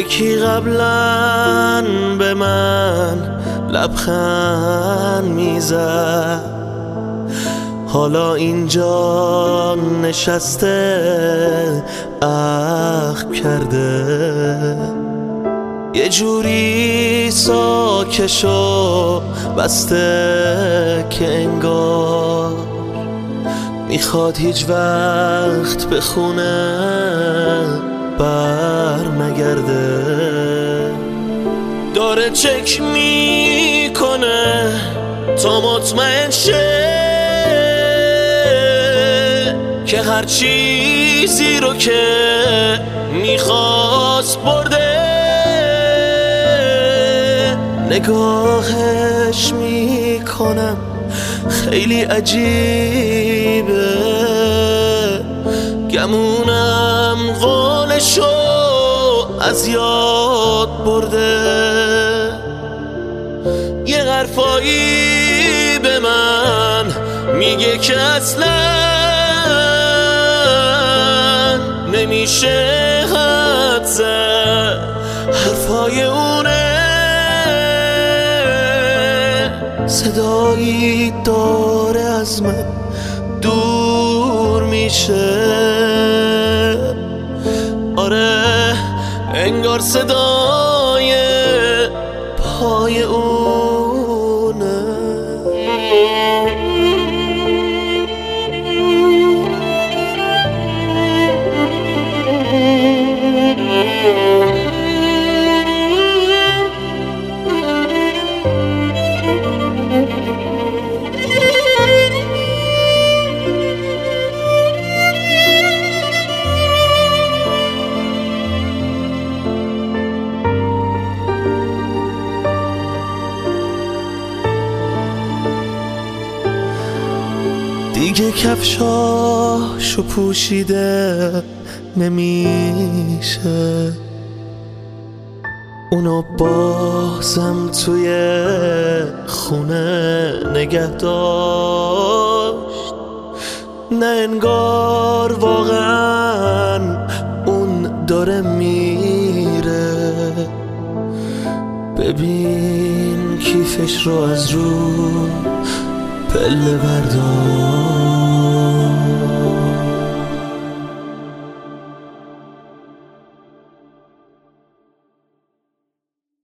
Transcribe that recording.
یکی قبلا به من لبخند میزد، حالا اینجا نشسته اخم کرده، یه جوری ساکش و بسته که انگار میخواد هیچ وقت به خونه بر نگرده. داره چک میکنه تا مطمئن شه که هر چیزی رو که میخواست برده. نگاهش میکنم خیلی عجیبه، گمونم قولشو از یاد برده. یه حرفایی به من میگه که اصلا نمیشه حد زد، حرفای اونه صدایی داره از من دور میشه. آره انگار صدای پای اونه. دیگه کفشاشو پوشیده نمیشه، اونو بازم توی خونه نگه داشت. نه انگار واقعا اون داره میره. ببین کیفش رو از رو پله بردار،